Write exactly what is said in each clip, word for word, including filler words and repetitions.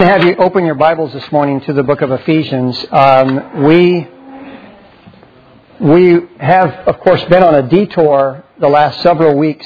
to have you open your Bibles this morning to the book of Ephesians. Um, we we have, of course, been on a detour the last several weeks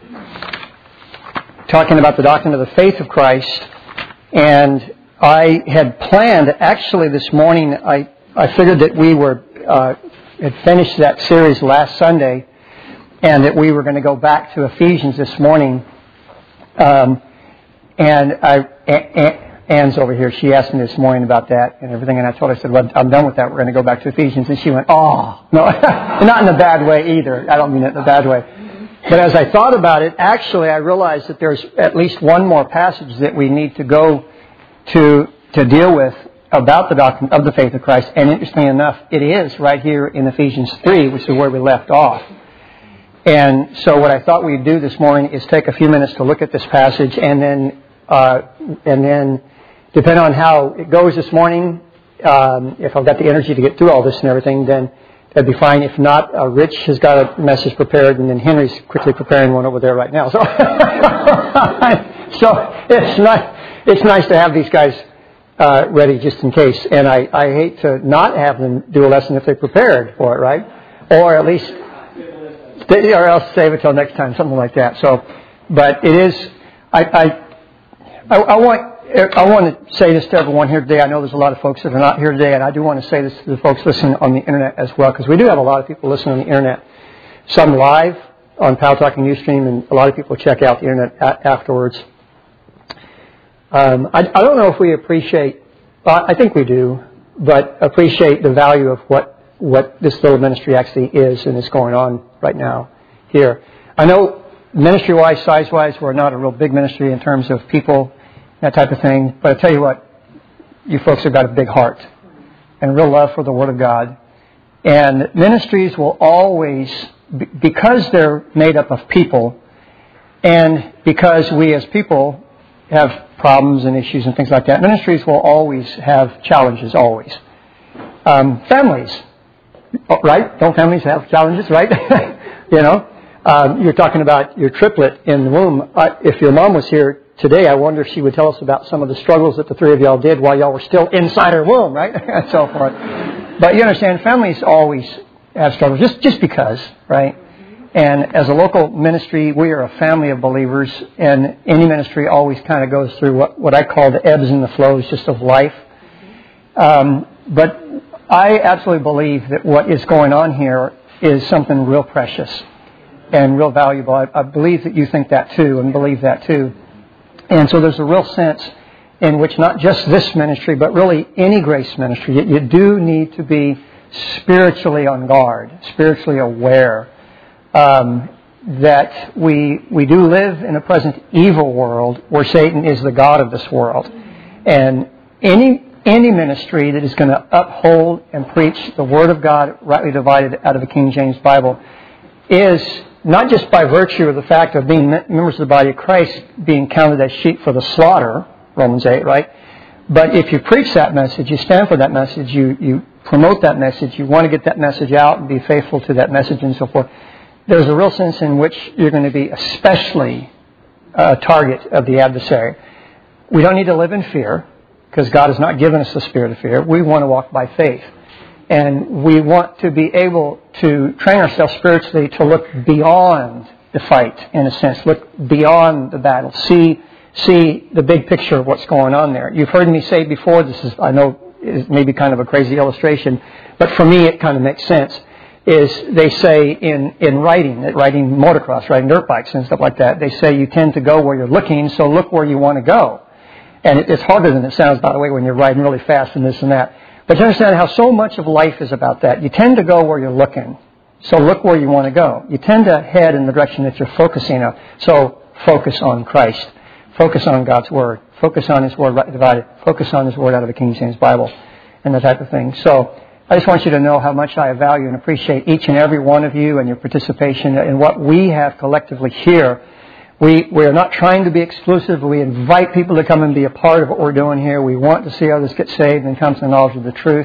talking about the doctrine of the faith of Christ. And I had planned, actually this morning, I, I figured that we were uh, had finished that series last Sunday and that we were going to go back to Ephesians this morning. Um, and I... and, Anne's over here. She asked me this morning about that and everything, and I told her, I said, well, I'm done with that. We're going to go back to Ephesians. And she went, oh, no, not in a bad way either. I don't mean it in a bad way. But as I thought about it, actually I realized that there's at least one more passage that we need to go to to deal with about the doctrine of the faith of Christ. And interestingly enough, it is right here in Ephesians three, which is where we left off. And so what I thought we'd do this morning is take a few minutes to look at this passage, and then uh, and then depending on how it goes this morning, um, if I've got the energy to get through all this and everything, then that'd be fine. If not, uh, Rich has got a message prepared, and then Henry's quickly preparing one over there right now. So, so it's nice. It's nice to have these guys uh, ready just in case. And I, I hate to not have them do a lesson if they're prepared for it, right? Or at least, or else save it till next time, something like that. So, but it is. I I I, I want. I want to say this to everyone here today. I know there's a lot of folks that are not here today, and I do want to say this to the folks listening on the Internet as well, because we do have a lot of people listening on the Internet. Some live on Paltalk and Ustream, and a lot of people check out the Internet a- afterwards. Um, I, I don't know if we appreciate, uh, I think we do, but appreciate the value of what, what this little ministry actually is and is going on right now here. I know ministry-wise, size-wise, we're not a real big ministry in terms of people, that type of thing. But I tell you what, you folks have got a big heart and real love for the Word of God. And ministries will always, because they're made up of people, and because we as people have problems and issues and things like that, ministries will always have challenges, always. Um, families, right? Don't families have challenges, right? you know, um, you're talking about your triplet in the womb. Uh, if your mom was here today, I wonder if she would tell us about some of the struggles that the three of y'all did while y'all were still inside her womb, right? and so forth. But you understand, families always have struggles, just just because, right? And as a local ministry, we are a family of believers, and any ministry always kind of goes through what, what I call the ebbs and the flows just of life. Um, but I absolutely believe that what is going on here is something real precious and real valuable. I, I believe that you think that too, and believe that too. And so there's a real sense in which not just this ministry, but really any grace ministry, you, you do need to be spiritually on guard, spiritually aware um, that we we do live in a present evil world where Satan is the god of this world. And any any ministry that is going to uphold and preach the Word of God rightly divided out of the King James Bible is, not just by virtue of the fact of being members of the body of Christ, being counted as sheep for the slaughter, Romans eight, right? But if you preach that message, you stand for that message, you, you promote that message, you want to get that message out and be faithful to that message and so forth, there's a real sense in which you're going to be especially a target of the adversary. We don't need to live in fear, because God has not given us the spirit of fear. We want to walk by faith. And we want to be able to train ourselves spiritually to look beyond the fight, in a sense. Look beyond the battle. See see the big picture of what's going on there. You've heard me say before, this is, I know, is maybe kind of a crazy illustration, but for me it kind of makes sense, is they say in, in riding, riding motocross, riding dirt bikes and stuff like that, they say you tend to go where you're looking, so look where you want to go. And it, it's harder than it sounds, by the way, when you're riding really fast and this and that. But you understand how so much of life is about that. You tend to go where you're looking. So look where you want to go. You tend to head in the direction that you're focusing on. So focus on Christ. Focus on God's Word. Focus on His Word right divided. Focus on His Word out of the King James Bible and that type of thing. So I just want you to know how much I value and appreciate each and every one of you and your participation in what we have collectively here. We we are not trying to be exclusive. We invite people to come and be a part of what we're doing here. We want to see others get saved and come to the knowledge of the truth.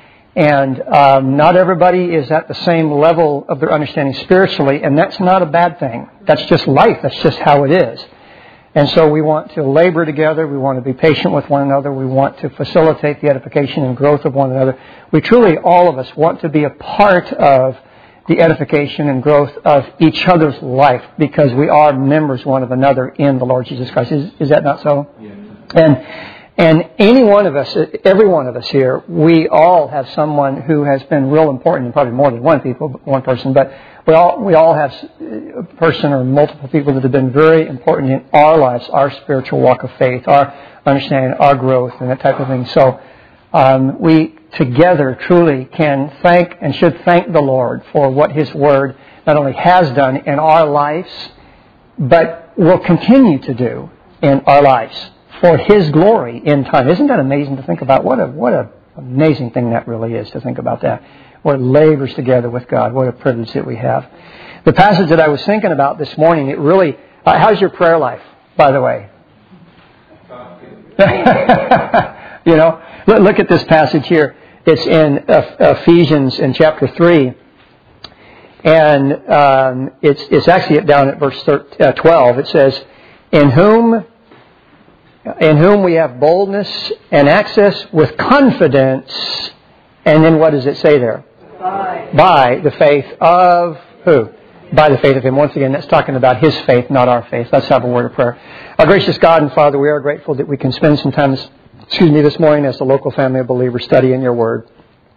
And um, not everybody is at the same level of their understanding spiritually, and that's not a bad thing. That's just life. That's just how it is. And so we want to labor together. We want to be patient with one another. We want to facilitate the edification and growth of one another. We truly, all of us, want to be a part of the edification and growth of each other's life because we are members one of another in the Lord Jesus Christ. Is, is that not so? Yeah. And and any one of us, every one of us here, we all have someone who has been real important, probably more than one people, one person, but we all we all have a person or multiple people that have been very important in our lives, our spiritual walk of faith, our understanding, our growth, and that type of thing. So um, we together truly can thank and should thank the Lord for what His Word not only has done in our lives, but will continue to do in our lives for His glory in time. Isn't that amazing to think about? What a what a amazing thing that really is to think about that. What labors together with God. What a privilege that we have. The passage that I was thinking about this morning, it really... Uh, how's your prayer life, by the way? You know, look, look at this passage here. It's in uh, Ephesians in chapter three. And um, it's, it's actually down at verse twelve. It says, In whom... in whom we have boldness and access with confidence. And then what does it say there? By. By the faith of who? By the faith of Him. Once again, that's talking about His faith, not our faith. Let's have a word of prayer. Our gracious God and Father, we are grateful that we can spend some time, this, excuse me, this morning as the local family of believers studying Your Word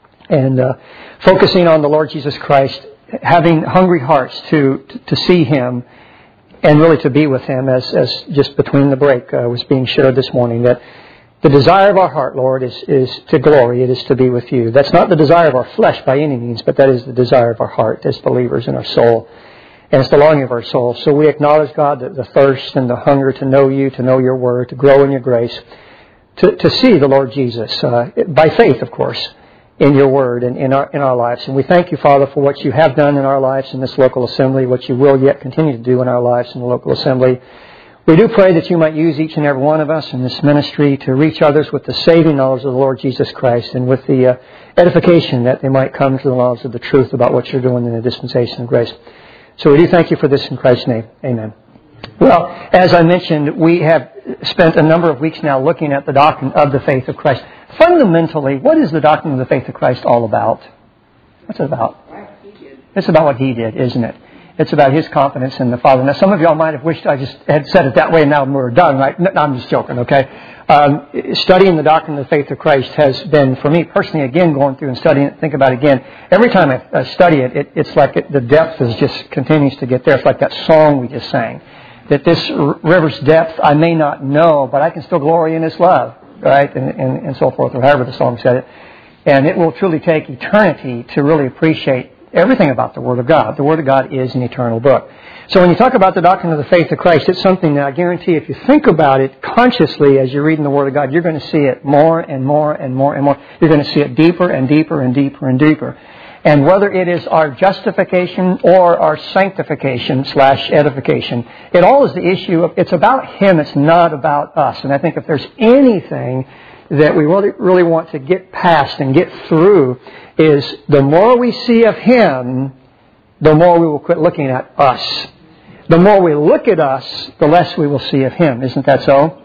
and uh, focusing on the Lord Jesus Christ, having hungry hearts to, to, to see Him and really to be with Him, as, as just between the break uh, was being shared this morning, that the desire of our heart, Lord, is, is to glory. It is to be with You. That's not the desire of our flesh by any means, but that is the desire of our heart as believers in our soul. And it's the longing of our soul. So we acknowledge, God, the, the thirst and the hunger to know You, to know Your Word, to grow in Your grace, to, to see the Lord Jesus, uh, by faith, of course, in Your Word and in our in our lives. And we thank You, Father, for what You have done in our lives in this local assembly, what You will yet continue to do in our lives in the local assembly. We do pray that You might use each and every one of us in this ministry to reach others with the saving knowledge of the Lord Jesus Christ and with the uh, edification that they might come to the knowledge of the truth about what You're doing in the dispensation of grace. So we do thank You for this in Christ's name. Amen. Well, as I mentioned, we have spent a number of weeks now looking at the doctrine of the faith of Christ. Fundamentally, what is the doctrine of the faith of Christ all about? What's it about? It's about what He did, isn't it? It's about His confidence in the Father. Now, some of y'all might have wished I just had said it that way and now we're done, right? No, I'm just joking, okay? Um, studying the doctrine of the faith of Christ has been, for me personally, again, going through and studying it, think about it again. Every time I uh, study it, it, it's like it, the depth is just continues to get there. It's like that song we just sang. That this r- river's depth I may not know, but I can still glory in His love, right? And, and, and so forth, or however the song said it. And it will truly take eternity to really appreciate everything about the Word of God. The Word of God is an eternal book. So when you talk about the doctrine of the faith of Christ, it's something that I guarantee if you think about it consciously as you're reading the Word of God, you're going to see it more and more and more and more. You're going to see it deeper and deeper and deeper and deeper. And whether it is our justification or our sanctification slash edification, it all is the issue of, it's about Him, it's not about us. And I think if there's anything that we really, really want to get past and get through is the more we see of Him, the more we will quit looking at us. The more we look at us, the less we will see of Him. Isn't that so?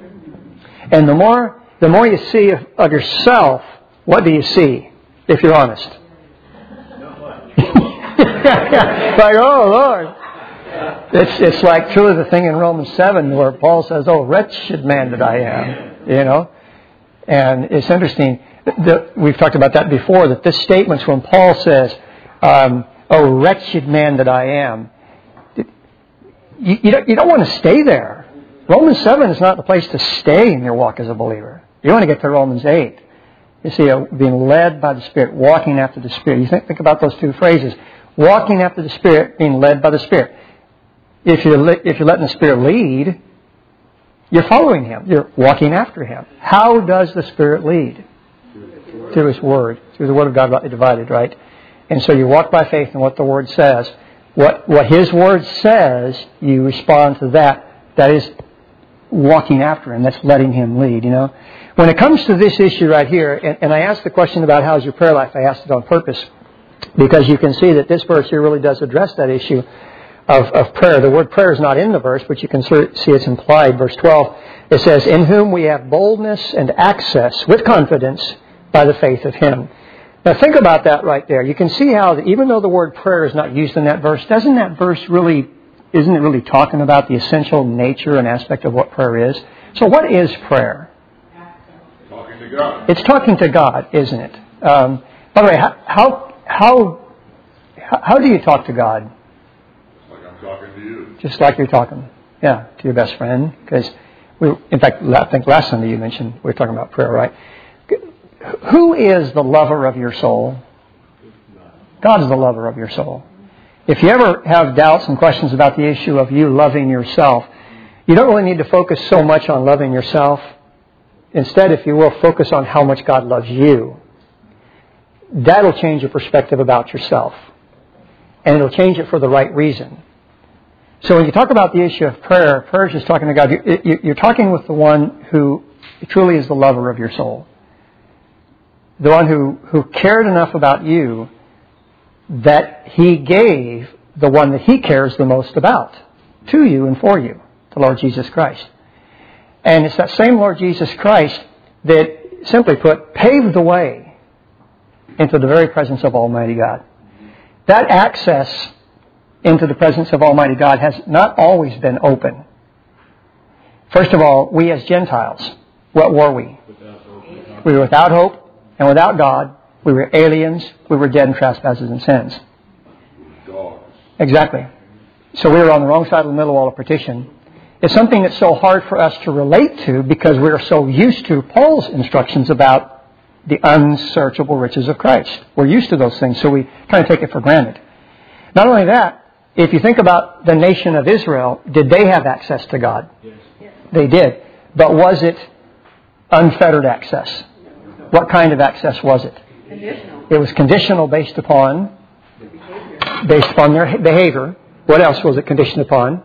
And the more the more you see of, of yourself, what do you see, if you're honest? Like, oh, Lord. It's it's like truly the thing in Romans seven where Paul says, oh, wretched man that I am. You know? And it's interesting. That we've talked about that before, that this statement when Paul says, um, oh, wretched man that I am. You, you, don't, you don't want to stay there. Romans seven is not the place to stay in your walk as a believer. You want to get to Romans eight. You see, uh, being led by the Spirit, walking after the Spirit. You think, think about those two phrases. Walking after the Spirit, being led by the Spirit. If you're, li- if you're letting the Spirit lead, you're following Him. You're walking after Him. How does the Spirit lead? Through His Word. Through the Word of God rightly divided, right? And so you walk by faith in what the Word says. What, what His Word says, you respond to that. That is walking after Him. That's letting Him lead, you know. When it comes to this issue right here, and, and I asked the question about how's your prayer life, I asked it on purpose because you can see that this verse here really does address that issue. of, of prayer. The word prayer is not in the verse, but you can see it's implied. Verse twelve, it says, in whom we have boldness and access with confidence by the faith of Him. Now think about that right there. You can see how even though the word prayer is not used in that verse, doesn't that verse really, isn't it really talking about the essential nature and aspect of what prayer is? So what is prayer? Talking to God. It's talking to God, isn't it? Um, by the way, how, how, how do you talk to God? Like I'm talking to you. Just like you're talking, yeah, to your best friend. Because, we, in fact, I think last Sunday you mentioned we were talking about prayer, right? Who is the lover of your soul? God is the lover of your soul. If you ever have doubts and questions about the issue of you loving yourself, you don't really need to focus so much on loving yourself. Instead, if you will, focus on how much God loves you. That'll change your perspective about yourself. And it'll change it for the right reason. So when you talk about the issue of prayer, prayer is just talking to God. You're talking with the one who truly is the lover of your soul. The one who, who cared enough about you that He gave the one that He cares the most about to you and for you, the Lord Jesus Christ. And it's that same Lord Jesus Christ that, simply put, paved the way into the very presence of Almighty God. That access into the presence of Almighty God has not always been open. First of all, we as Gentiles, what were we? We were without hope. And without God, we were aliens, we were dead in trespasses and sins. Dogs. Exactly. So we were on the wrong side of the middle wall of partition. It's something that's so hard for us to relate to because we're so used to Paul's instructions about the unsearchable riches of Christ. We're used to those things, so we kind of take it for granted. Not only that, if you think about the nation of Israel, did they have access to God? Yes. They did. But was it unfettered access? What kind of access was it? Conditional. It was conditional based upon based upon their behavior. What else was it conditioned upon?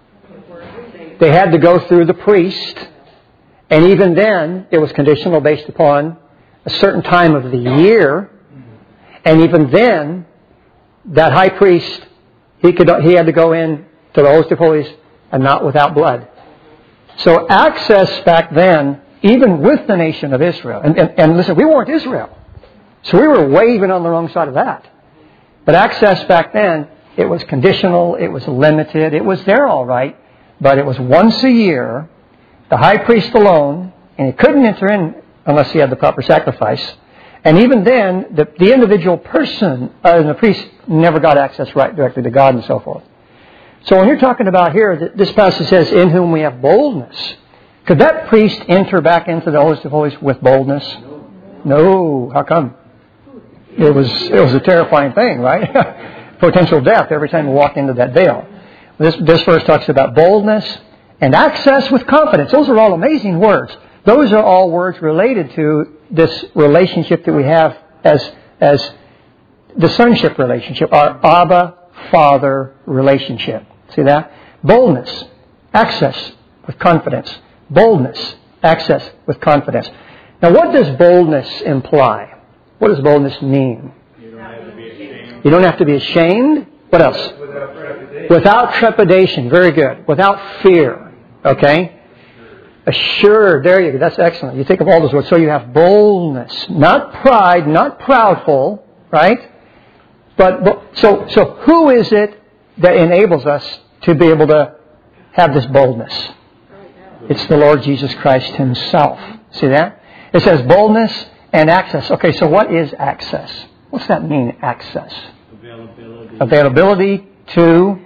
They had to go through the priest, and even then it was conditional based upon a certain time of the year. And even then, that high priest, he could he had to go in to the Holiest of Holies and not without blood. So access back then, even with the nation of Israel. And, and, and listen, we weren't Israel. So we were way even on the wrong side of that. But access back then, it was conditional, it was limited, it was there all right, but it was once a year, the high priest alone, and he couldn't enter in unless he had the proper sacrifice. And even then, the, the individual person, uh, the priest, never got access right directly to God and so forth. So when you're talking about here, this passage says, in whom we have boldness. Could that priest enter back into the Holiest of Holies with boldness? No. How come? It was it was a terrifying thing, right? Potential death every time you walk into that veil. This, this verse talks about boldness and access with confidence. Those are all amazing words. Those are all words related to this relationship that we have as, as the sonship relationship, our Abba Father relationship. See that? Boldness, access with confidence. Boldness, access with confidence. Now, what does boldness imply? What does boldness mean? You don't have to be ashamed. You don't have to be ashamed. What else? Without trepidation. Without trepidation. Very good. Without fear. Okay? Assured. There you go. That's excellent. You think of all those words. So you have boldness. Not pride, not proudful. Right? But, but so, so who is it that enables us to be able to have this boldness? It's the Lord Jesus Christ Himself. See that? It says boldness and access. Okay, so what is access? What's that mean, access? Availability. Availability to,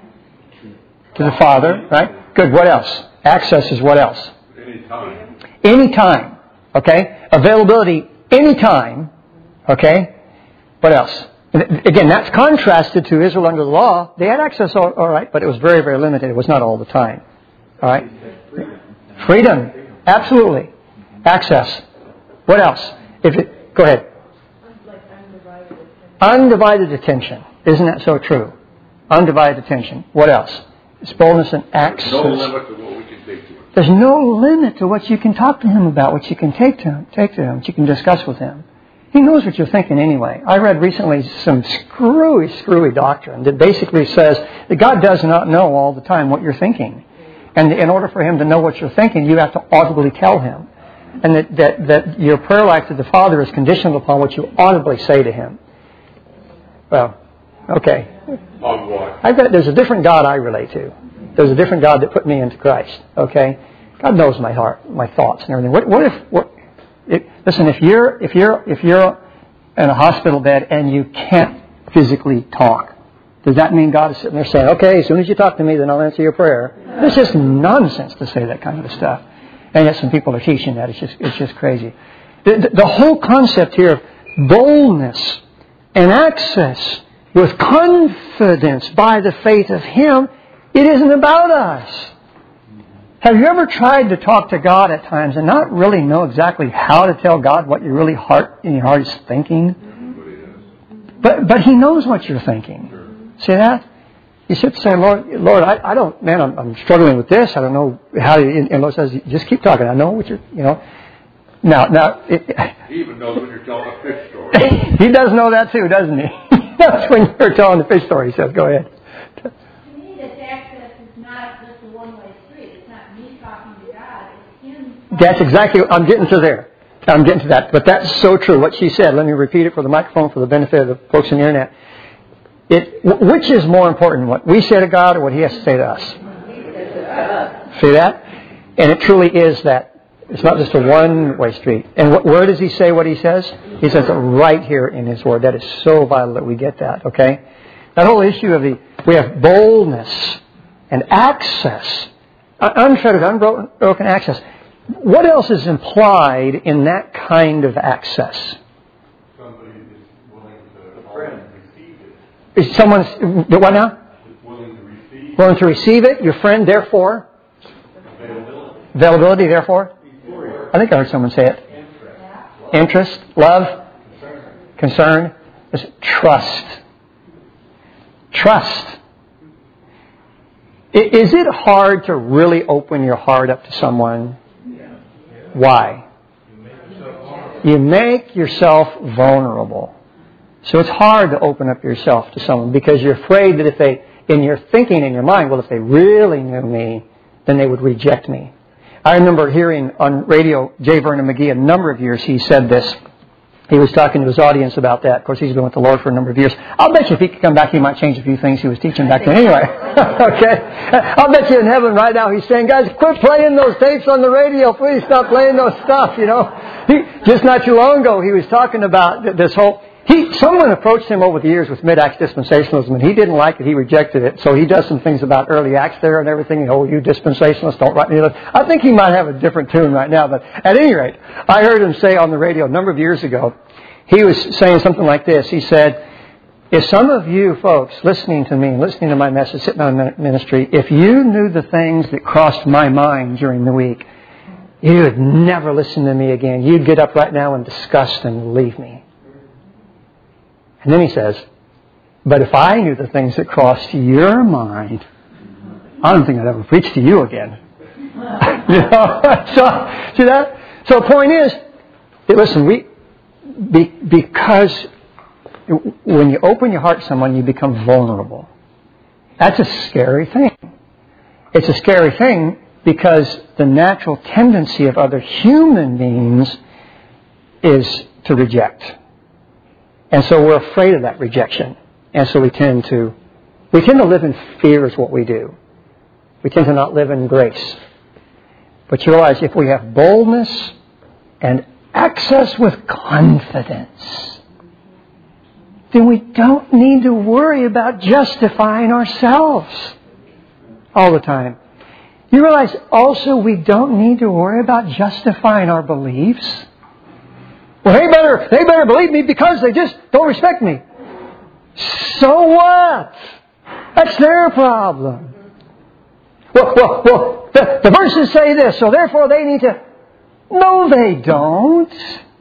to the Father, right? Good. What else? Access is what else? Anytime. Anytime. Okay? Availability anytime. Okay? What else? And again, that's contrasted to Israel under the law. They had access, all, all right, but it was very, very limited. It was not all the time. All right? Freedom. Absolutely. Access. What else? If it, go ahead. Like undivided attention. Undivided attention. Isn't that so true? Undivided attention. What else? It's boldness and access. No limit to what we can take to Him. There's no limit to what you can talk to Him about, what you can take to Him, take to Him, what you can discuss with Him. He knows what you're thinking anyway. I read recently some screwy, screwy doctrine that basically says that God does not know all the time what you're thinking. And in order for Him to know what you're thinking, you have to audibly tell Him. And that, that, that your prayer life to the Father is conditional upon what you audibly say to Him. Well, okay. On what? I've got, there's a different God I relate to. There's a different God that put me into Christ. Okay? God knows my heart, my thoughts and everything. What, what if... What, It, listen, if you're if you're if you're in a hospital bed and you can't physically talk, does that mean God is sitting there saying, "Okay, as soon as you talk to me, then I'll answer your prayer"? It's just nonsense to say that kind of stuff. And yet, some people are teaching that. It's just it's just crazy. The, the, the whole concept here of boldness and access with confidence by the faith of Him, it isn't about us. Have you ever tried to talk to God at times and not really know exactly how to tell God what your really heart in your heart is thinking? But but He knows what you're thinking. See that? You sit saying, Lord, Lord, I, I don't, man, I'm, I'm struggling with this. I don't know how. You, and the Lord says, just keep talking. I know what you're, you know. Now, now. It, He even knows when you're telling a fish story. He does know that too, doesn't He? He knows when you're telling the fish story. He says, go ahead. To me, this access is not just a one-way street. It's not me talking to God. It's Him. That's exactly, I'm getting to there. I'm getting to that. But that's so true. What she said, let me repeat it for the microphone for the benefit of the folks on the internet. It, which is more important, what we say to God or what He has to say to us? See that? And it truly is that. It's not just a one-way street. And what, where does He say what He says? He says it right here in His Word. That is so vital that we get that, okay? That whole issue of the, we have boldness and access, unfettered, unbroken access. What else is implied in that kind of access? Somebody is willing to receive it. Is someone, what now? Is willing to receive Willing to receive it? Your friend, therefore? availability. Availability, therefore? I think I heard someone say it. Interest, love, concern, trust. Trust. Is it hard to really open your heart up to someone? Why? You make yourself vulnerable. So it's hard to open up yourself to someone because you're afraid that if they, in your thinking, in your mind, well, if they really knew me, then they would reject me. I remember hearing on radio J. Vernon McGee a number of years he said this. He was talking to his audience about that. Of course, he's been with the Lord for a number of years. I'll bet you if he could come back, he might change a few things he was teaching back then anyway. Okay? I'll bet you in heaven right now he's saying, guys, quit playing those tapes on the radio. Please stop playing those stuff, you know. He, just not too long ago, he was talking about this whole... He, someone approached him over the years with mid-Acts dispensationalism, and he didn't like it. He rejected it. So he does some things about early Acts there and everything. Oh, you dispensationalists, don't write me. I think he might have a different tune right now. But at any rate, I heard him say on the radio a number of years ago, he was saying something like this. He said, if some of you folks listening to me, listening to my message, sitting on ministry, if you knew the things that crossed my mind during the week, you would never listen to me again. You'd get up right now in disgust and leave me. And then he says, but if I knew the things that crossed your mind, I don't think I'd ever preach to you again. You know? So, see that? So the point is, that, listen, we, be, because when you open your heart to someone, you become vulnerable. That's a scary thing. It's a scary thing because the natural tendency of other human beings is to reject. And so we're afraid of that rejection. And so we tend to, we tend to live in fear is what we do. We tend to not live in grace. But you realize if we have boldness and access with confidence, then we don't need to worry about justifying ourselves all the time. You realize also we don't need to worry about justifying our beliefs. Well, they better, they better believe me because they just don't respect me. So what? That's their problem. Well, well, well the, the verses say this, so therefore they need to... No, they don't.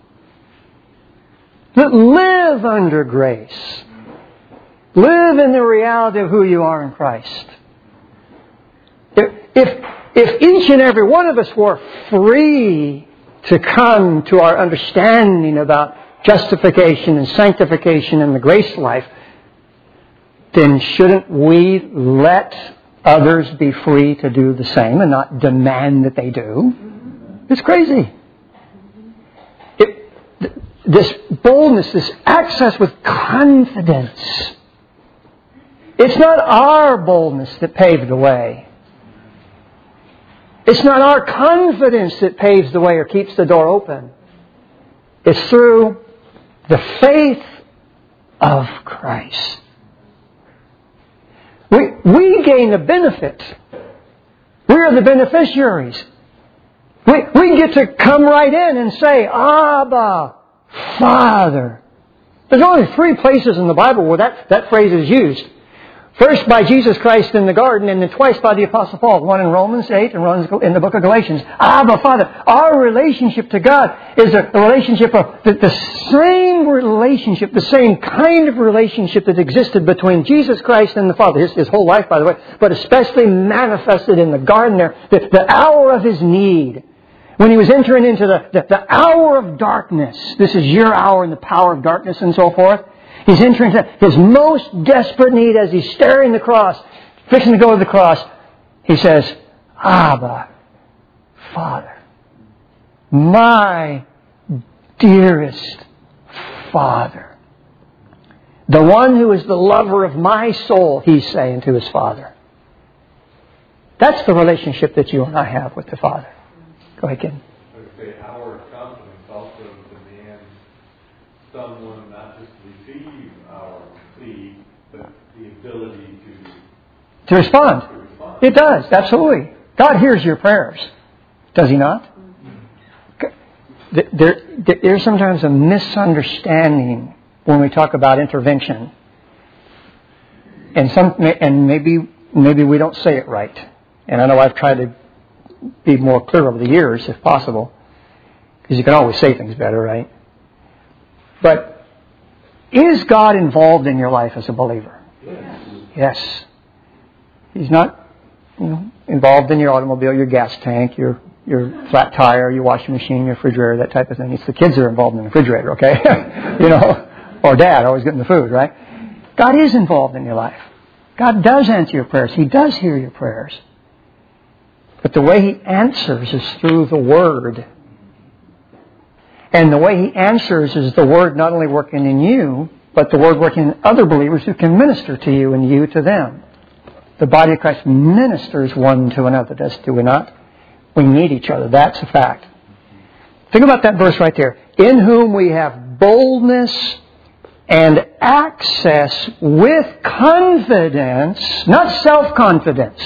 But live under grace. Live in the reality of who you are in Christ. If, if, if each and every one of us were free to come to our understanding about justification and sanctification and the grace life, then shouldn't we let others be free to do the same and not demand that they do? It's crazy. It, this boldness, this access with confidence. It's not our boldness that paved the way. It's not our confidence that paves the way or keeps the door open. It's through the faith of Christ. We, we gain the benefit. We are the beneficiaries. We, we get to come right in and say, Abba, Father. There's only three places in the Bible where that, that phrase is used. First by Jesus Christ in the garden, and then twice by the Apostle Paul. One in Romans eight and one in the book of Galatians. Abba, Father. Our relationship to God is a, a relationship of the, the same relationship, the same kind of relationship that existed between Jesus Christ and the Father. His, his whole life, by the way, but especially manifested in the garden there. The, the hour of His need. When He was entering into the, the, the hour of darkness. This is your hour in the power of darkness and so forth. He's entering His most desperate need as He's staring the cross, fixing to go to the cross. He says, Abba, Father, my dearest Father. The one who is the lover of my soul, He's saying to His Father. That's the relationship that you and I have with the Father. Go ahead, Ken. I would say our confidence also demands someone not just receive our plea, but the ability to... To respond. To respond. It does, absolutely. God hears your prayers. Does He not? There, there, there's sometimes a misunderstanding when we talk about intervention. And some, and maybe, maybe we don't say it right. And I know I've tried to be more clear over the years, if possible. Because you can always say things better, right? But is God involved in your life as a believer? Yes. Yes. He's not, you know, involved in your automobile, your gas tank, your your flat tire, your washing machine, your refrigerator, that type of thing. It's the kids that are involved in the refrigerator, okay? you know, or dad always getting the food, right? God is involved in your life. God does answer your prayers. He does hear your prayers. But the way He answers is through the Word. And the way He answers is the Word not only working in you, but the Word working in other believers who can minister to you and you to them. The body of Christ ministers one to another, does do we not? We need each other. That's a fact. Think about that verse right there. In whom we have boldness and access with confidence, not self-confidence,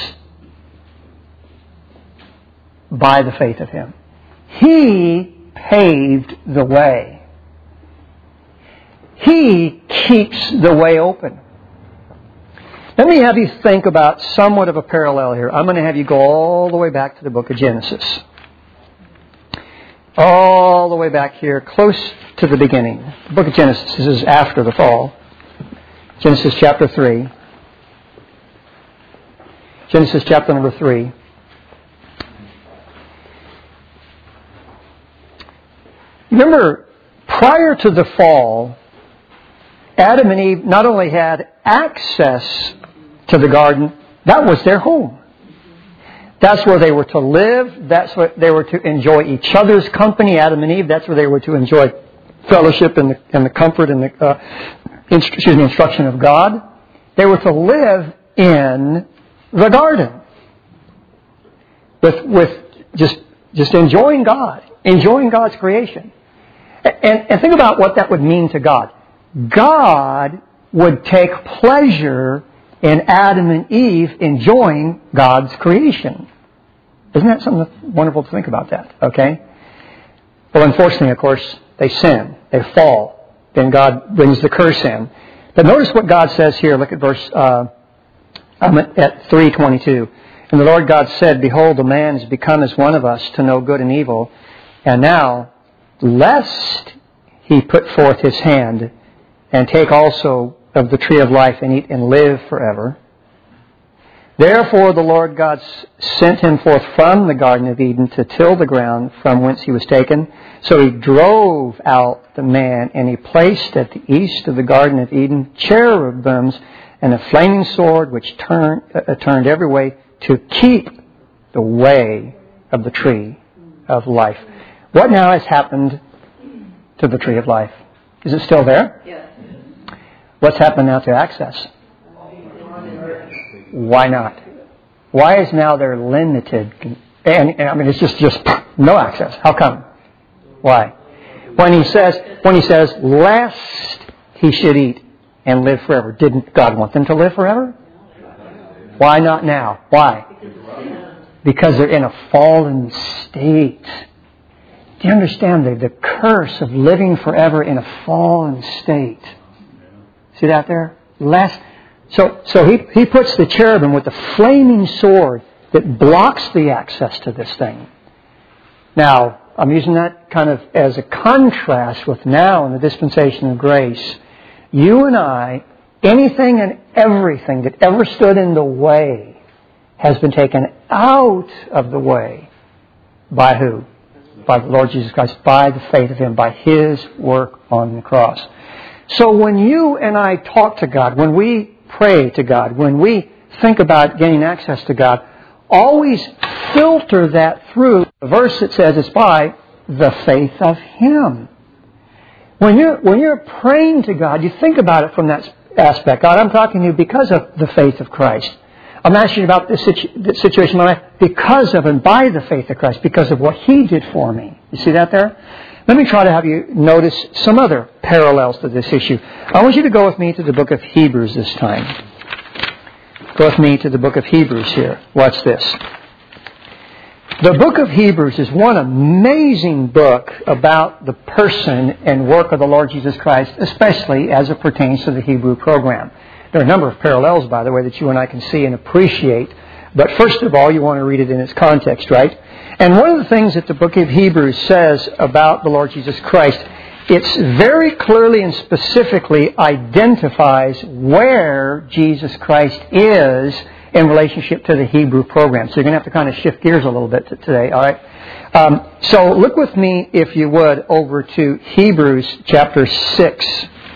by the faith of Him. He paved the way. He keeps the way open. Let me have you think about somewhat of a parallel here. I'm going to have you go all the way back to the book of Genesis. All the way back here, close to the beginning. The book of Genesis, this is after the fall. Genesis chapter three. Genesis chapter number three. Remember, prior to the fall, Adam and Eve not only had access to the garden, that was their home. That's where they were to live. That's where they were to enjoy each other's company, Adam and Eve. That's where they were to enjoy fellowship and the, and the comfort and the uh, inst- excuse me, instruction of God. They were to live in the garden with, with just, just enjoying God, enjoying God's creation. And, and think about what that would mean to God. God would take pleasure in Adam and Eve enjoying God's creation. Isn't that something wonderful to think about that? Okay? Well, unfortunately, of course, they sin. They fall. Then God brings the curse in. But notice what God says here. Look at verse uh, I'm at, at three twenty-two. And the Lord God said, Behold, a man has become as one of us to know good and evil. And now, lest he put forth his hand and take also of the tree of life and eat and live forever. Therefore the Lord God sent him forth from the Garden of Eden to till the ground from whence he was taken. So he drove out the man, and he placed at the east of the Garden of Eden cherubims and a flaming sword which turned, uh, turned every way to keep the way of the tree of life. What now has happened to the tree of life? Is it still there? Yes. What's happened now to access? Why not? Why is now there limited? And, and I mean, it's just, just no access. How come? Why? When he says, when he says, lest he should eat and live forever. Didn't God want them to live forever? Why not now? Why? Because they're in a fallen state. Do you understand the, the curse of living forever in a fallen state? See that there? Lest. So, so he, he puts the cherubim with the flaming sword that blocks the access to this thing. Now, I'm using that kind of as a contrast with now in the dispensation of grace. You and I, anything and everything that ever stood in the way has been taken out of the way. By who? By the Lord Jesus Christ, by the faith of Him, by His work on the cross. So when you and I talk to God, when we pray to God, when we think about gaining access to God, always filter that through the verse that says it's by the faith of Him. When you're, when you're praying to God, you think about it from that aspect. God, I'm talking to you because of the faith of Christ. I'm asking you about this, situ- this situation in my life because of and by the faith of Christ, because of what He did for me. You see that there? Let me try to have you notice some other parallels to this issue. I want you to go with me to the book of Hebrews this time. Go with me to the book of Hebrews here. Watch this. The book of Hebrews is one amazing book about the person and work of the Lord Jesus Christ, especially as it pertains to the Hebrew program. There are a number of parallels, by the way, that you and I can see and appreciate. But first of all, you want to read it in its context, right? And one of the things that the book of Hebrews says about the Lord Jesus Christ, it's very clearly and specifically identifies where Jesus Christ is in relationship to the Hebrew program. So you're going to have to kind of shift gears a little bit today, all right? Um, so look with me, if you would, over to Hebrews chapter six.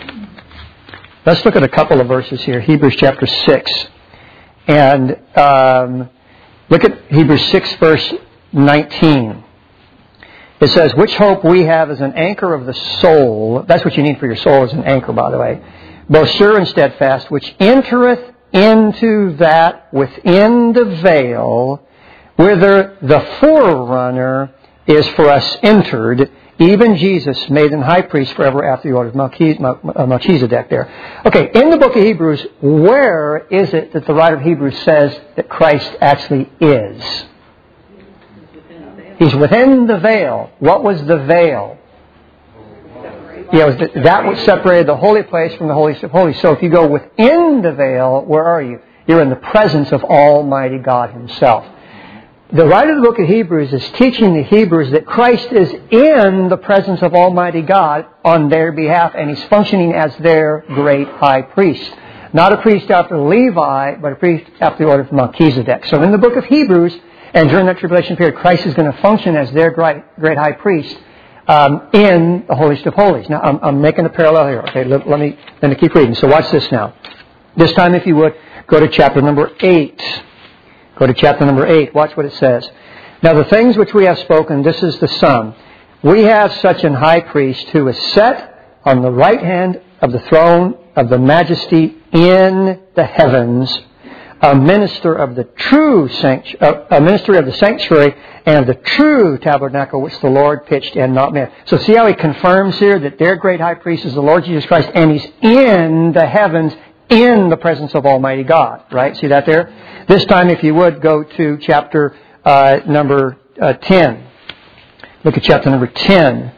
Let's look at a couple of verses here. Hebrews chapter six. And um, look at Hebrews six, verse nineteen. It says, which hope we have as an anchor of the soul. That's what you need for your soul, as an anchor, by the way. Both sure and steadfast, which entereth into that within the veil, whither the forerunner is for us entered, even Jesus, made an high priest forever after the order of Melchizedek there. Okay, in the book of Hebrews, where is it that the writer of Hebrews says that Christ actually is? He's within the veil. What was the veil? Yeah, it was the, that which separated the holy place from the holiest of holies. So if you go within the veil, where are you? You're in the presence of Almighty God Himself. The writer of the book of Hebrews is teaching the Hebrews that Christ is in the presence of Almighty God on their behalf, and He's functioning as their great high priest. Not a priest after Levi, but a priest after the order of Melchizedek. So in the book of Hebrews, and during that tribulation period, Christ is going to function as their great, great high priest um, in the holiest of holies. Now, I'm, I'm making a parallel here. Okay, let, let me let me keep reading. So watch this now. This time, if you would, go to chapter number eight. Go to chapter number eight. Watch what it says. Now, the things which we have spoken, this is the sum. We have such an high priest who is set on the right hand of the throne of the majesty in the heavens, a minister of the true sanctuary, uh, a minister of the sanctuary and of the true tabernacle which the Lord pitched and not man. So see how he confirms here that their great high priest is the Lord Jesus Christ, and He's in the heavens, in the presence of Almighty God. Right? See that there? This time, if you would, go to chapter uh, number uh, ten. Look at chapter number ten.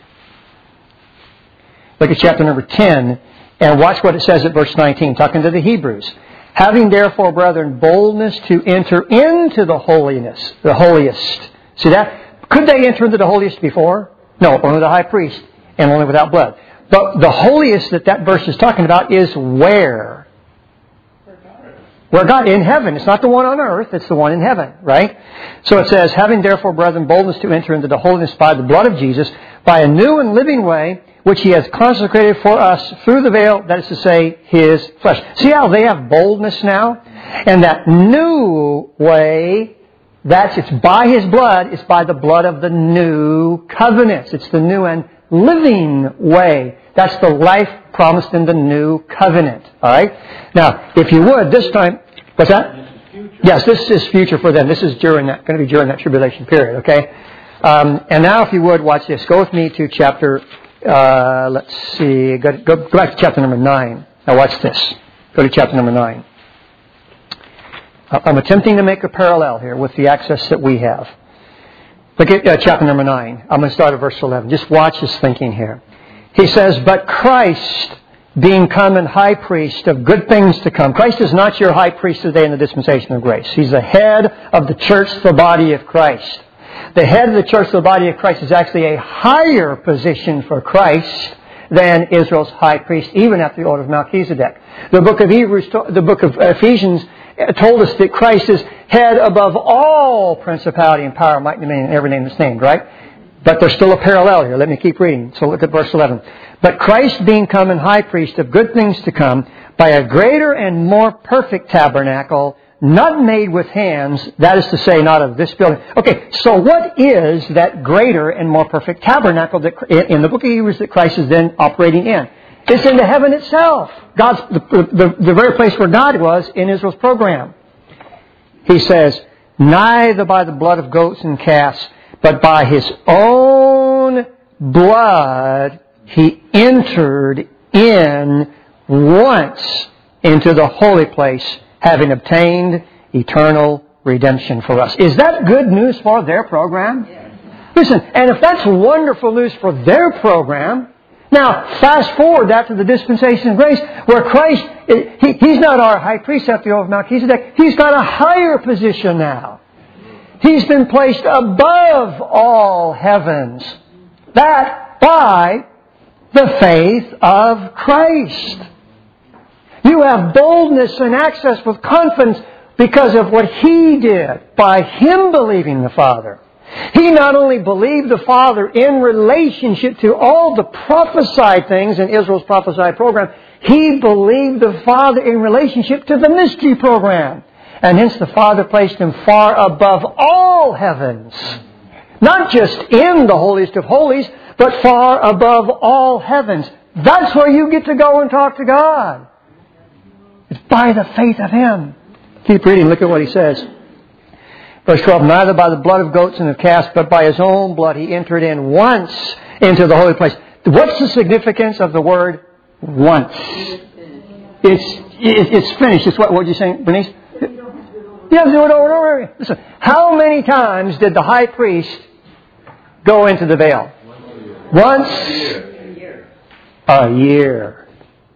Look at chapter number ten, and watch what it says at verse nineteen, talking to the Hebrews. Having therefore, brethren, boldness to enter into the holiness, the holiest. See that? Could they enter into the holiest before? No, only the high priest, and only without blood. But the holiest that that verse is talking about is where? Where God, in heaven. It's not the one on earth, it's the one in heaven, right? So it says, having therefore, brethren, boldness to enter into the holiness by the blood of Jesus, by a new and living way, which He has consecrated for us through the veil, that is to say, His flesh. See how they have boldness now? And that new way, that's, it's by His blood, it's by the blood of the new covenants. It's the new and living way. That's the life promised in the new covenant. Alright? Now, if you would, this time, what's that? This is future. Yes, this is future for them. This is during that, going to be during that tribulation period, okay? Um, and now, if you would, watch this. Go with me to chapter, uh, let's see, go, go, go back to chapter number nine. Now watch this. Go to chapter number nine. I'm attempting to make a parallel here with the access that we have. Look at uh, chapter number nine. I'm going to start at verse eleven. Just watch his thinking here. He says, but Christ, being come and high priest of good things to come. Christ is not your high priest today in the dispensation of grace. He's the head of the church, the body of Christ. The head of the church, the body of Christ, is actually a higher position for Christ than Israel's high priest, even at the order of Melchizedek. The book of Hebrews, the book of Ephesians told us that Christ is head above all principality and power, might and dominion, and every name that's named, right? But there's still a parallel here. Let me keep reading. So look at verse eleven. But Christ being come and high priest of good things to come, by a greater and more perfect tabernacle, not made with hands, that is to say, not of this building. Okay, so what is that greater and more perfect tabernacle that in the book of Hebrews that Christ is then operating in? It's in the heaven itself. God's the, the, the very place where God was in Israel's program. He says, neither by the blood of goats and calves, but by His own blood He entered in once into the holy place, having obtained eternal redemption for us. Is that good news for their program? Yes. Listen, and if that's wonderful news for their program, now fast forward that to the dispensation of grace, where Christ, he, He's not our high priest after the order of Melchizedek. He's got a higher position now. He's been placed above all heavens. That by the faith of Christ. You have boldness and access with confidence because of what He did by Him believing the Father. He not only believed the Father in relationship to all the prophesied things in Israel's prophesied program, He believed the Father in relationship to the mystery program. And hence the Father placed Him far above all heavens. Not just in the holiest of holies, but far above all heavens. That's where you get to go and talk to God. It's by the faith of Him. Keep reading. Look at what he says. Verse twelve, neither by the blood of goats and of calves, but by His own blood He entered in once into the holy place. What's the significance of the word once? It's it's finished. It's what, what were you saying, Bernice? You have to do it over and over. Listen, how many times did the high priest go into the veil? Once a year.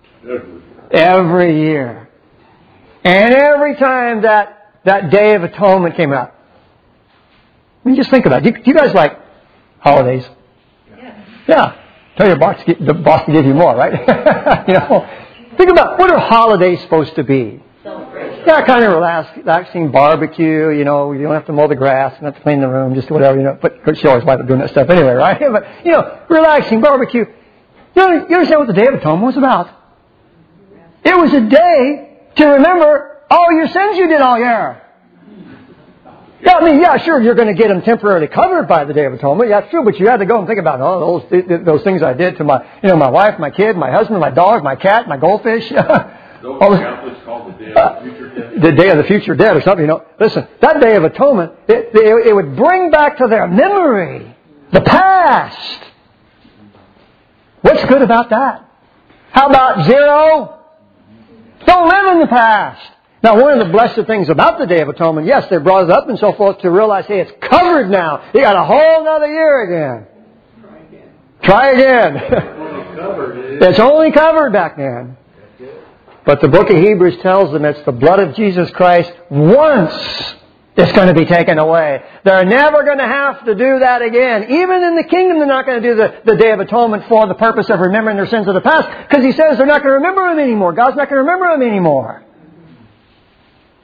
Every year. And every time that, that Day of Atonement came out. I mean, just think about it. Do you, do you guys like holidays? Yeah. Tell your boss to get, the boss to give you more, right? You know, think about, what are holidays supposed to be? Yeah, kind of relax, relaxing barbecue, you know, you don't have to mow the grass, you don't have to clean the room, just whatever, you know. But she always liked doing that stuff anyway, right? But, you know, relaxing barbecue. You know, you understand what the Day of Atonement was about? It was a day to remember all your sins you did all year. Yeah, I mean, yeah, sure, you're going to get them temporarily covered by the Day of Atonement. Yeah, true, but you had to go and think about oh, those those things I did to my, you know, my wife, my kid, my husband, my dog, my cat, my goldfish. Those Catholics call the Day of the Future Dead. The Day of the Future Dead or something, you know. Listen, that Day of Atonement, it, it, it would bring back to their memory the past. What's good about that? How about zero? Don't live in the past. Now, one of the blessed things about the Day of Atonement, yes, they brought it up and so forth to realize, hey, it's covered now. You got a whole other year again. Try again. Try again. It's only covered back then. But the book of Hebrews tells them it's the blood of Jesus Christ once it's going to be taken away. They're never going to have to do that again. Even in the kingdom, they're not going to do the, the Day of Atonement for the purpose of remembering their sins of the past. Because He says they're not going to remember them anymore. God's not going to remember them anymore.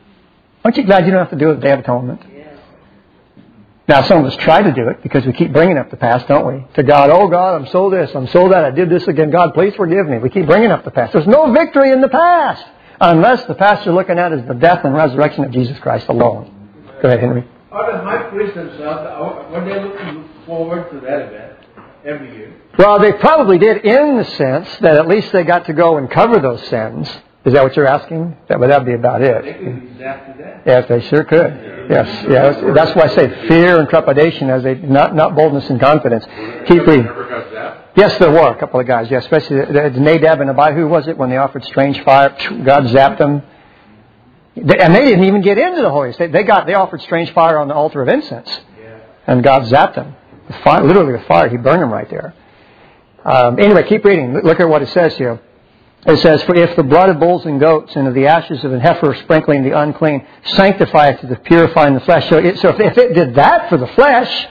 Aren't you glad you don't have to do it at the Day of Atonement? Now, some of us try to do it because we keep bringing up the past, don't we? To God, oh God, I'm so this, I'm so that, I did this again. God, please forgive me. We keep bringing up the past. There's no victory in the past unless the past you're looking at is the death and resurrection of Jesus Christ alone. Go ahead, Henry. Are the high priests themselves, were they looking forward to that event every year? Well, they probably did in the sense that at least they got to go and cover those sins. Is that what you're asking? That would that be about it? They could be zapped to death. Yes, they sure could. Yes, yes. That's why I say fear and trepidation, as they not not boldness and confidence. Keep reading. Yes, there were a couple of guys. Yes, especially the, the Nadab and Abihu. Was it when they offered strange fire? God zapped them, they, and they didn't even get into the holiest. They, they got they offered strange fire on the altar of incense, and God zapped them. The fire, literally, with fire, He burned them right there. Um, anyway, keep reading. Look at what it says here. It says, for if the blood of bulls and goats and of the ashes of an heifer sprinkling the unclean sanctifieth to the purifying the flesh. So, it, so if, if it did that for the flesh,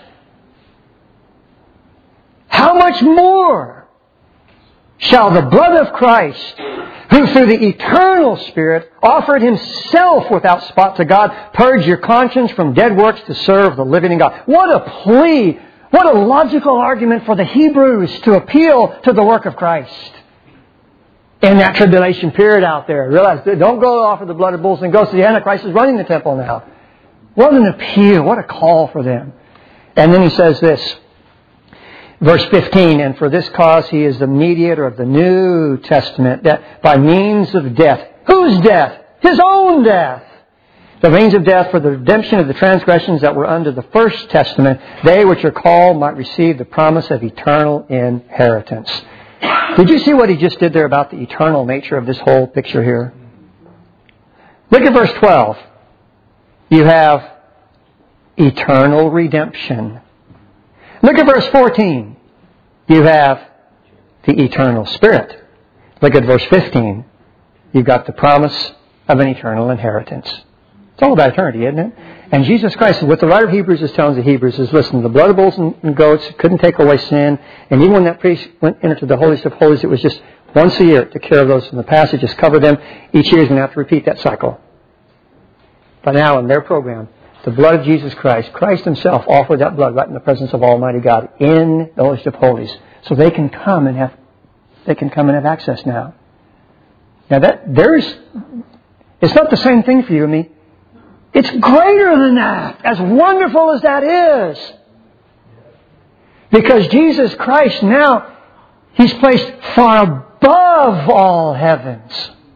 how much more shall the blood of Christ, who through the eternal Spirit offered Himself without spot to God, purge your conscience from dead works to serve the living God? What a plea! What a logical argument for the Hebrews to appeal to the work of Christ. In that tribulation period out there. Realize, don't go offer the blood of bulls and goats. The Antichrist is running the temple now. What an appeal. What a call for them. And then he says this. Verse fifteen, and for this cause He is the mediator of the New Testament, that by means of death. Whose death? His own death. The means of death for the redemption of the transgressions that were under the first testament, they which are called might receive the promise of eternal inheritance. Did you see what he just did there about the eternal nature of this whole picture here? Look at verse twelve. You have eternal redemption. Look at verse fourteen. You have the eternal Spirit. Look at verse fifteen. You've got the promise of an eternal inheritance. It's all about eternity, isn't it? And Jesus Christ, what the writer of Hebrews is telling the Hebrews is, listen, the blood of bulls and goats couldn't take away sin. And even when that priest went into the holiest of holies, it was just once a year to take care of those in the past. It just covered them. Each year is going to have to repeat that cycle. But now in their program, the blood of Jesus Christ, Christ Himself offered that blood right in the presence of Almighty God in the holiest of holies. So they can come and have, they can come and have access now. Now that, there's, it's not the same thing for you and me. It's greater than that, as wonderful as that is. Because Jesus Christ now, He's placed far above all heavens.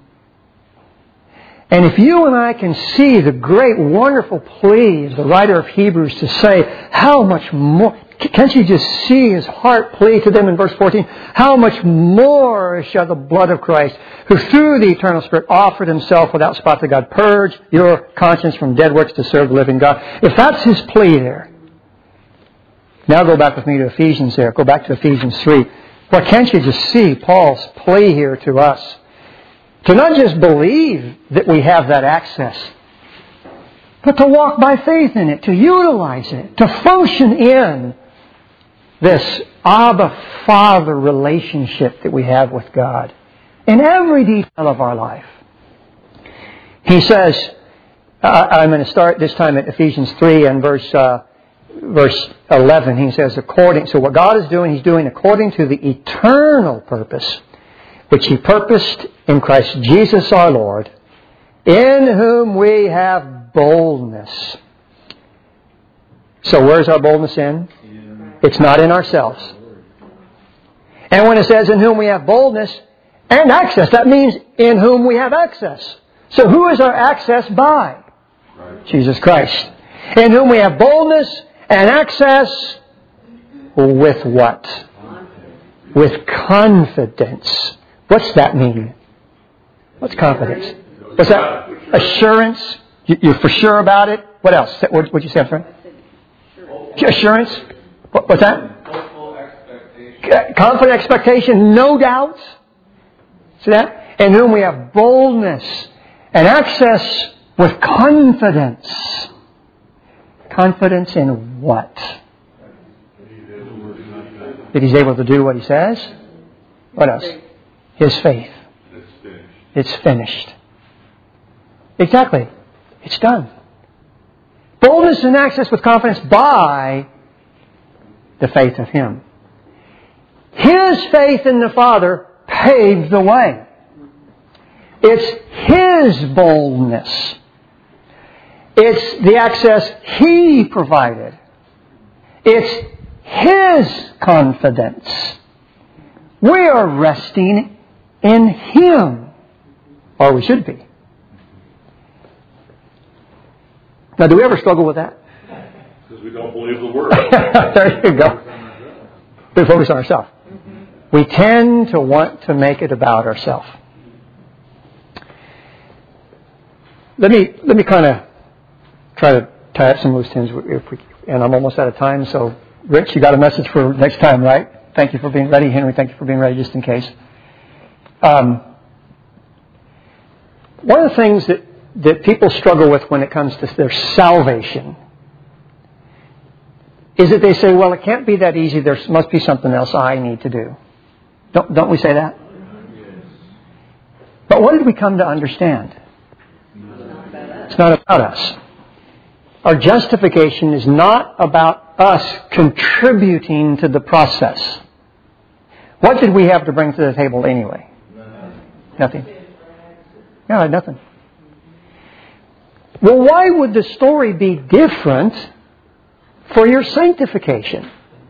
And if you and I can see the great, wonderful plea of the writer of Hebrews to say, how much more, can't you just see his heart plea to them in verse fourteen? How much more shall the blood of Christ, who through the eternal Spirit offered Himself without spot to God, purge your conscience from dead works to serve the living God? If that's his plea there. Now go back with me to Ephesians there. Go back to Ephesians three. Well, can't you just see Paul's plea here to us? To not just believe that we have that access, but to walk by faith in it, to utilize it, to function in this Abba Father relationship that we have with God in every detail of our life. He says, uh, I'm going to start this time at Ephesians three and verse uh, verse eleven. He says, according, so what God is doing, He's doing according to the eternal purpose which He purposed in Christ Jesus our Lord, in whom we have boldness. So where's our boldness in? It's not in ourselves. And when it says in whom we have boldness and access, that means in whom we have access. So who is our access by? Right. Jesus Christ. In whom we have boldness and access with what? Confidence. With confidence. What's that mean? What's confidence? What's that? Assurance? You're for sure about it? What else? What would you say, friend? Assurance? What's that? Confident expectation, no doubts. See that? In whom we have boldness and access with confidence. Confidence in what? That He's able to do what He says? What else? His faith. It's finished. Exactly. It's done. Boldness and access with confidence by the faith of Him. His faith in the Father paved the way. It's His boldness. It's the access He provided. It's His confidence. We are resting in Him. Or we should be. Now, do we ever struggle with that? Because we don't believe the Word. There you go. We focus on ourselves. We tend to want to make it about ourselves. Let me let me kind of try to tie up some loose ends, if we, and I'm almost out of time. So, Rich, you got a message for next time, right? Thank you for being ready, Henry. Thank you for being ready, just in case. Um, one of the things that that people struggle with when it comes to their salvation is that they say, well, it can't be that easy. There must be something else I need to do. Don't, don't we say that? But what did we come to understand? It's not about us. Our justification is not about us contributing to the process. What did we have to bring to the table anyway? Nothing. Yeah, nothing. Well, why would the story be different for your sanctification?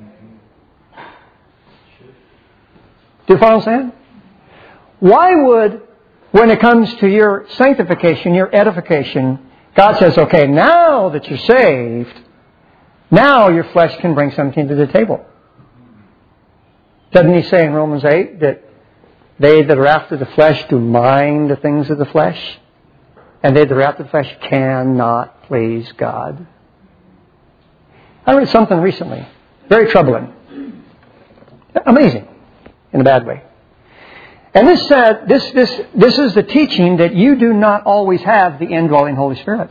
Do you follow what I'm saying? Why would, when it comes to your sanctification, your edification, God says, okay, now that you're saved, now your flesh can bring something to the table. Doesn't He say in Romans eight that they that are after the flesh do mind the things of the flesh? And they that are after the flesh cannot please God. I read something recently, very troubling. Amazing, in a bad way. And this said, this, this, this is the teaching that you do not always have the indwelling Holy Spirit.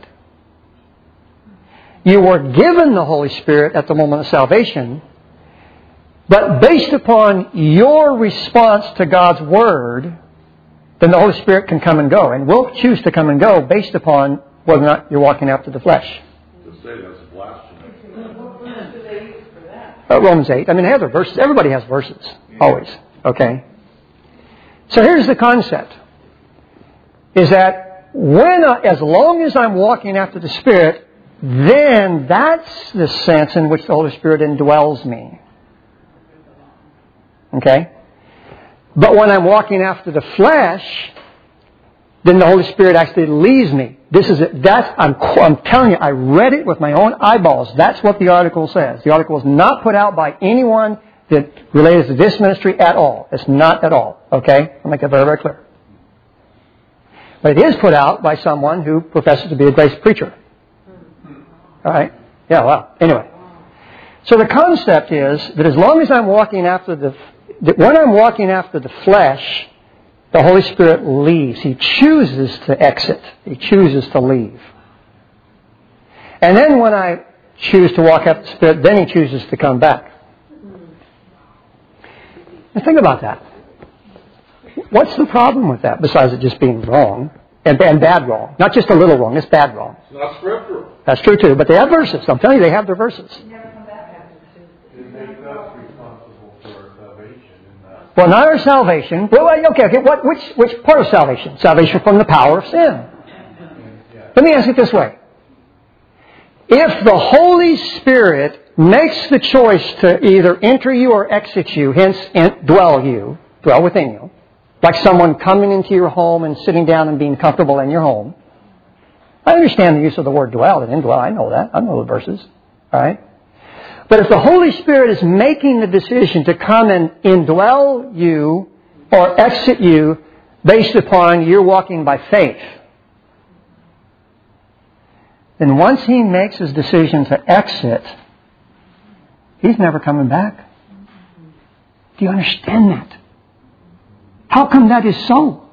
You were given the Holy Spirit at the moment of salvation, but based upon your response to God's Word, then the Holy Spirit can come and go. And will choose to come and go based upon whether or not you're walking after the flesh. To say that's blasphemy. What verse do they use for that? Uh, Romans eight. I mean, they have their verses. Everybody has verses. Always. Okay? So here's the concept. Is that when, I, as long as I'm walking after the Spirit, then that's the sense in which the Holy Spirit indwells me. Okay? But when I'm walking after the flesh, then the Holy Spirit actually leaves me. This is it. That's I'm I'm telling you, I read it with my own eyeballs. That's what the article says. The article is not put out by anyone that relates to this ministry at all. It's not at all. Okay? I'll make that very, very clear. But it is put out by someone who professes to be a grace preacher. All right? Yeah, well, anyway. So the concept is that as long as I'm walking after the that when I'm walking after the flesh, the Holy Spirit leaves. He chooses to exit. He chooses to leave. And then when I choose to walk after the Spirit, then He chooses to come back. Now think about that. What's the problem with that, besides it just being wrong? And, and bad wrong. Not just a little wrong, it's bad wrong. It's not scriptural. That's true too, but they have verses. I'm telling you, they have their verses. It makes us responsible for our salvation in that. Well, not our salvation. Well, okay, okay. What, which, which part of salvation? Salvation from the power of sin. Let me ask it this way. If the Holy Spirit makes the choice to either enter you or exit you, hence dwell you, dwell within you, like someone coming into your home and sitting down and being comfortable in your home. I understand the use of the word dwell and indwell. I know that. I know the verses. All right? But if the Holy Spirit is making the decision to come and indwell you or exit you based upon your walking by faith, then once He makes His decision to exit, He's never coming back. Do you understand that? How come that is so?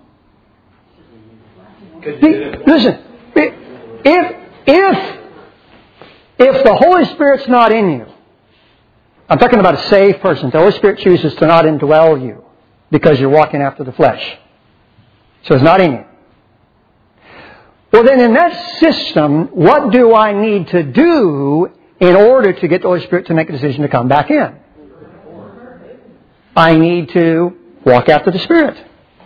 Be, listen, if, if, if the Holy Spirit's not in you, I'm talking about a saved person. The Holy Spirit chooses to not indwell you because you're walking after the flesh. So it's not in you. Well, then in that system, what do I need to do in order to get the Holy Spirit to make a decision to come back in? I need to walk after the Spirit.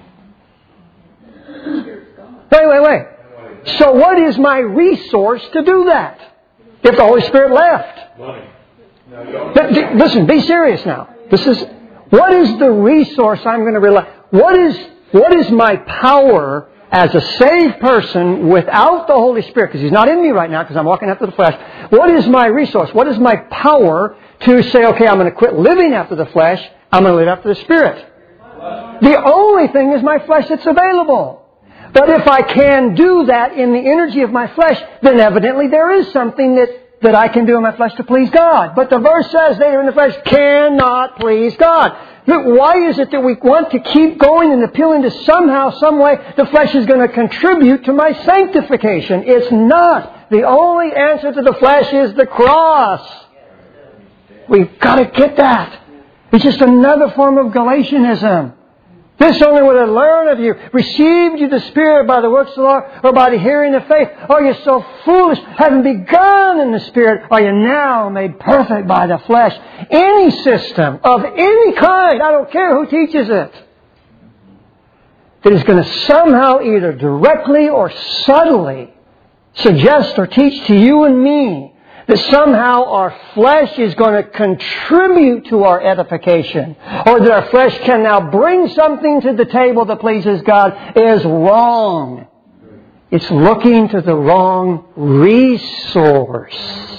Wait, wait, wait. So what is my resource to do that? If the Holy Spirit left? Money. But, d- listen, be serious now. This is, what is the resource I'm going to rely? What is, what is my power as a saved person without the Holy Spirit? Because He's not in me right now because I'm walking after the flesh. What is my resource? What is my power to say, okay, I'm going to quit living after the flesh. I'm going to live after the Spirit. The only thing is my flesh that's available. But if I can do that in the energy of my flesh, then evidently there is something that, that I can do in my flesh to please God. But the verse says they who are in the flesh cannot please God. Look, why is it that we want to keep going and appealing to somehow, some way, the flesh is going to contribute to my sanctification? It's not. The only answer to the flesh is the cross. We've got to get that. It's just another form of Galatianism. This only would have learned of you, received you the Spirit by the works of the law, or by the hearing of faith. Are you so foolish? Having begun in the Spirit, are you now made perfect by the flesh? Any system of any kind, I don't care who teaches it, that is going to somehow either directly or subtly suggest or teach to you and me that somehow our flesh is going to contribute to our edification, or that our flesh can now bring something to the table that pleases God, is wrong. It's looking to the wrong resource.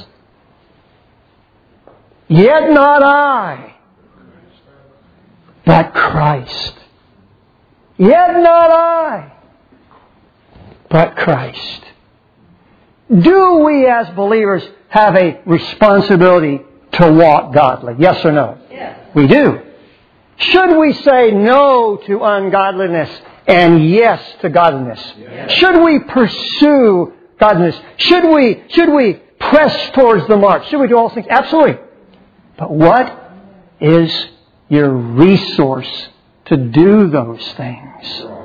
Yet not I, but Christ. Yet not I, but Christ. Do we as believers have a responsibility to walk godly? Yes or no? Yes. We do. Should we say no to ungodliness and yes to godliness? Yes. Should we pursue godliness? Should we, should we press towards the mark? Should we do all things? Absolutely. But what is your resource to do those things?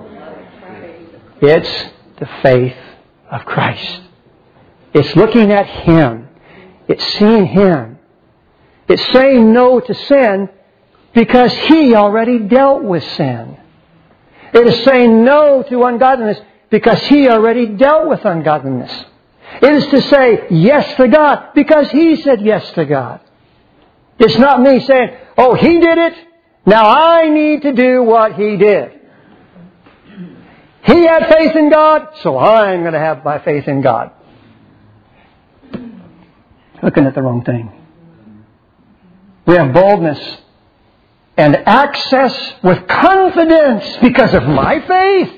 It's the faith of Christ. It's looking at Him. It's seeing Him. It's saying no to sin because He already dealt with sin. It is saying no to ungodliness because He already dealt with ungodliness. It is to say yes to God because He said yes to God. It's not me saying, oh, He did it, now I need to do what He did. He had faith in God, so I'm going to have my faith in God. Looking at the wrong thing. We have boldness and access with confidence because of my faith.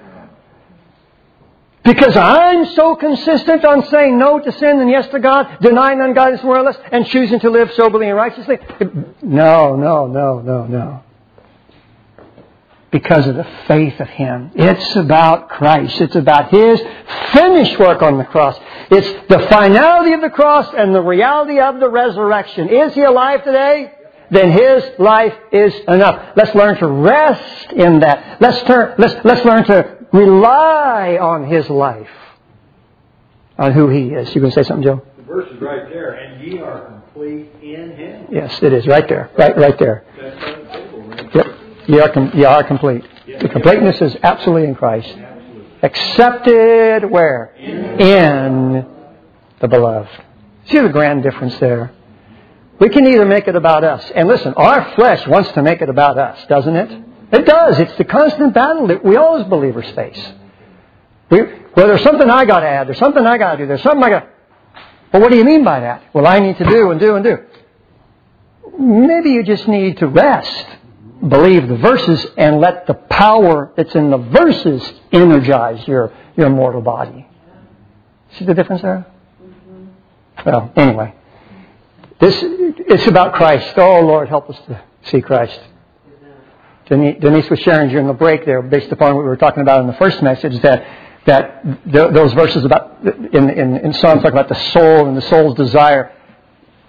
Because I'm so consistent on saying no to sin and yes to God, denying ungodliness more or less, and choosing to live soberly and righteously. No, no, no, no, no. Because of the faith of Him. It's about Christ. It's about His finished work on the cross. It's the finality of the cross and the reality of the resurrection. Is He alive today? Then His life is enough. Let's learn to rest in that. Let's turn, let's, let's learn to rely on His life. On who He is. You going to say something, Joe? The verse is right there. And ye are complete in Him. Yes, it is. Right there. Right, right there. That's on the table, right? Yep. You are, com- you are complete. The completeness is absolutely in Christ. Accepted where? In, in the beloved. See the grand difference there? We can either make it about us. And listen, our flesh wants to make it about us, doesn't it? It does. It's the constant battle that we all as believers face. We, well, there's something I got to add. There's something I got to do. There's something I got. Well, what do you mean by that? Well, I need to do and do and do. Maybe you just need to rest. Believe the verses and let the power that's in the verses energize your, your mortal body. See the difference there? Mm-hmm. Well, anyway. This, it's about Christ. Oh, Lord, help us to see Christ. Denise, Denise was sharing during the break there, based upon what we were talking about in the first message, that that th- those verses about in, in, in Psalms talk about the soul and the soul's desire.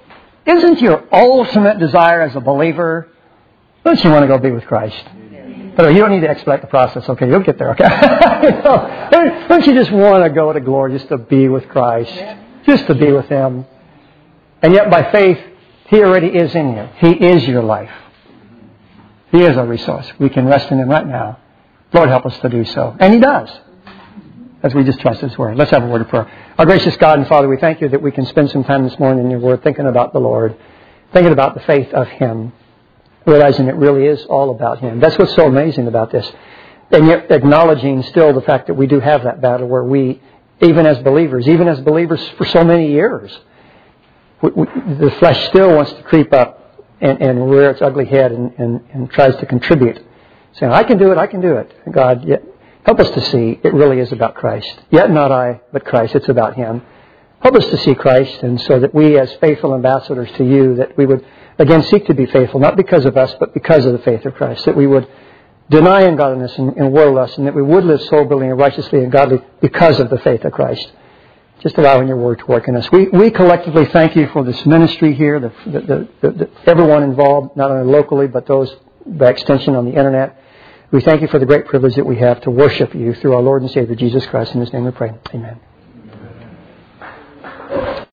Isn't your ultimate desire as a believer, don't you want to go be with Christ? But you don't need to expedite the process. Okay, you'll get there. Okay. You know, don't you just want to go to glory, just to be with Christ, just to be with Him? And yet, by faith, He already is in you. He is your life. He is our resource. We can rest in Him right now. Lord, help us to do so, and He does, as we just trust His Word. Let's have a word of prayer. Our gracious God and Father, we thank You that we can spend some time this morning in Your Word, thinking about the Lord, thinking about the faith of Him, realizing it really is all about Him. That's what's so amazing about this. And yet acknowledging still the fact that we do have that battle where we, even as believers, even as believers for so many years, we, we, the flesh still wants to creep up and, and rear its ugly head and, and, and tries to contribute. Saying, I can do it, I can do it. And God, yet, help us to see it really is about Christ. Yet not I, but Christ. It's about Him. Help us to see Christ, and so that we as faithful ambassadors to You, that we would again seek to be faithful, not because of us, but because of the faith of Christ. That we would deny ungodliness and, and worldlust, and that we would live soberly and righteously and godly because of the faith of Christ. Just allowing Your Word to work in us. We we collectively thank You for this ministry here, the, the, the, the, the everyone involved, not only locally, but those by extension on the Internet. We thank You for the great privilege that we have to worship You through our Lord and Savior Jesus Christ. In His name we pray. Amen.